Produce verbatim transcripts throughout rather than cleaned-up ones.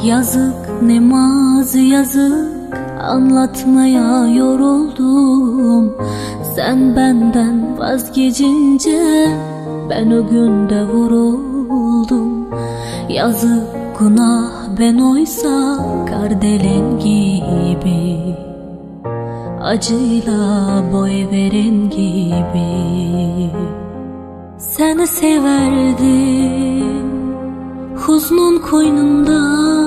Yazık ne mazı yazık, anlatmaya yoruldum. Sen benden vazgeçince ben o günde vuruldum. Yazık günah ben oysa kardelen gibi, acıyla boy veren gibi. Seni severdim huznun koynumda,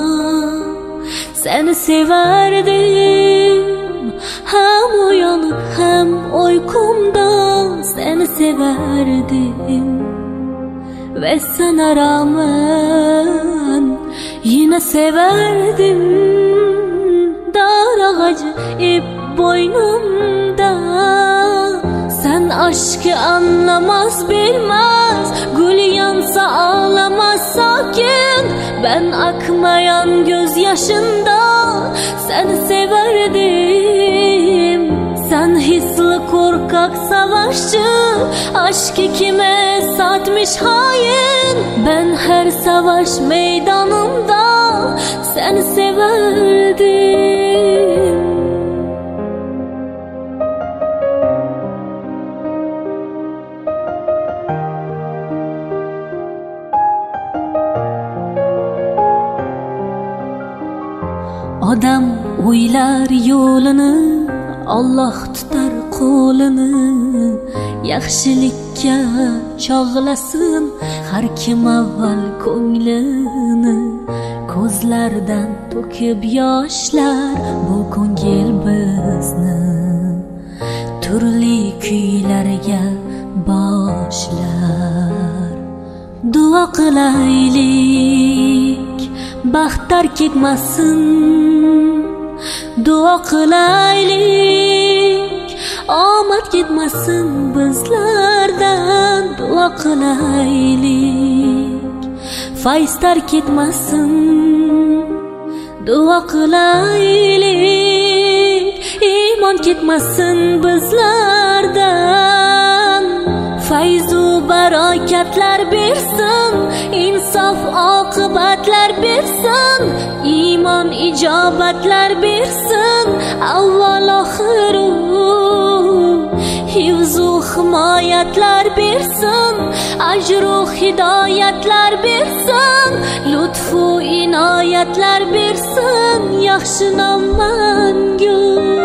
seni severdim hem uyanık hem uykumda. Seni severdim ve sana rağmen yine severdim. Dar ağacı ip boynumda, sen aşkı anlamaz bilmez. Gül yansa ağlamaz sakin, ben akmayan gözyaşında seni severdim. Sen hisli korkak savaşçı, aşkı kime satmış hain. Ben her savaş meydanımda seni severdim. Odam o'ylar yo'lini, Allah tutar qo'lini. Yaxshilikka chog'lasin har kim avval ko'nglini. Ko'zlardan to'kib yoshlar bu ko'ngil bizni turli kuylarga boshlar. Duo qilaylik baxt tark etmasin, duo qilaylik omad ketmasin bizlardan. Duo qilaylik fayz tark etmasin, duo qilaylik iymon ketmasin bizlardan. Fayzu barakatlar bersin, insof oqibatlar bersin. Iymon ijobatlar bersin avval oxiru, hifzu himoyatlar bersin. Ajru hidoyatlar bersin, lutfu inoyatlar bersin. Yaxshi nom mangu,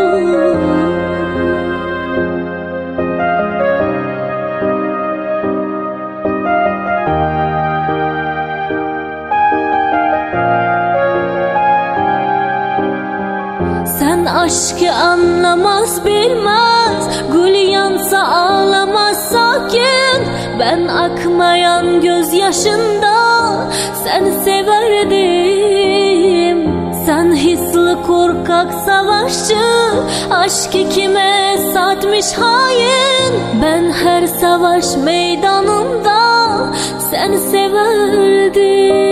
sen aşkı anlamaz bilmez. Gül yansa ağlamaz sakin, ben akmayan gözyaşında seni severdim. Sen hisli korkak savaşçı, aşkı kime satmış hain. Ben her savaş meydanımda seni severdim.